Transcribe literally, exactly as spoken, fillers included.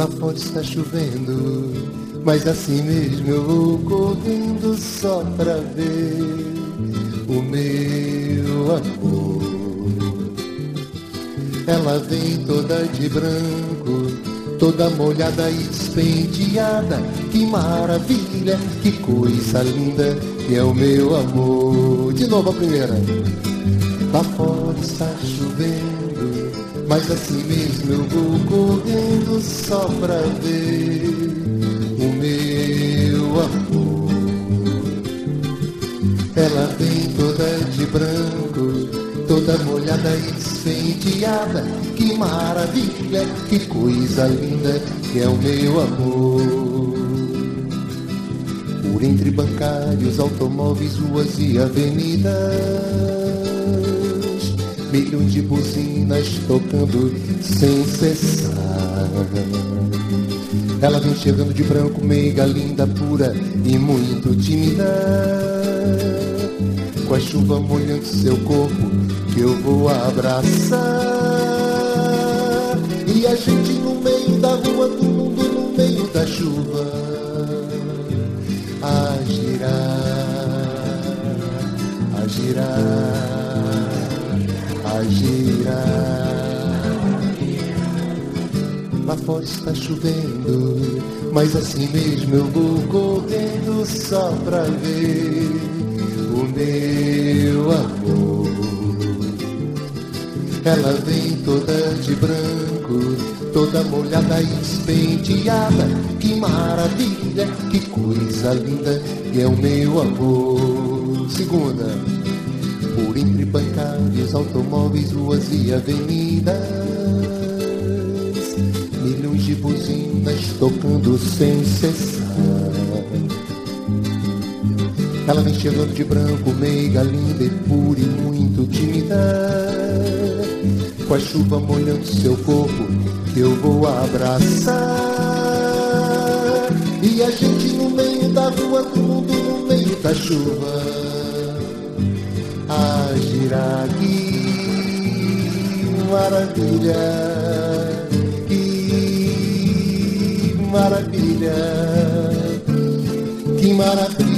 Lá fora está chovendo, mas assim mesmo eu vou correndo só pra ver o meu amor. Ela vem toda de branco, toda molhada e despenteada. Que maravilha, que coisa linda, que é o meu amor. De novo a primeira. Lá fora está chovendo, mas assim mesmo eu vou correndo só pra ver o meu amor. Ela vem toda de branco, toda molhada e despenteada. Que maravilha, que coisa linda, que é o meu amor. Por entre bancários, automóveis, ruas e avenidas, milhões de buzinas tocando sem cessar. Ela vem chegando de branco, meiga, linda, pura e muito tímida. Com a chuva molhando seu corpo, que eu vou abraçar. E a gente no meio da rua, do mundo no meio da chuva, a girar, a girar, a girar. Lá fora está chovendo, mas assim mesmo eu vou correndo só pra ver o meu amor. Ela vem toda de branco, toda molhada e despenteada. Que maravilha, que coisa linda, que é o meu amor. Segunda. Por entre bancários, automóveis, ruas e avenidas, milhões de buzinas tocando sem cessar. Ela vem chegando de branco, meiga, linda e pura e muito tímida. Com a chuva molhando seu corpo, que eu vou abraçar. E a gente no meio da rua, do mundo no meio da chuva, a girar. Que maravilha, que maravilha, que maravilha.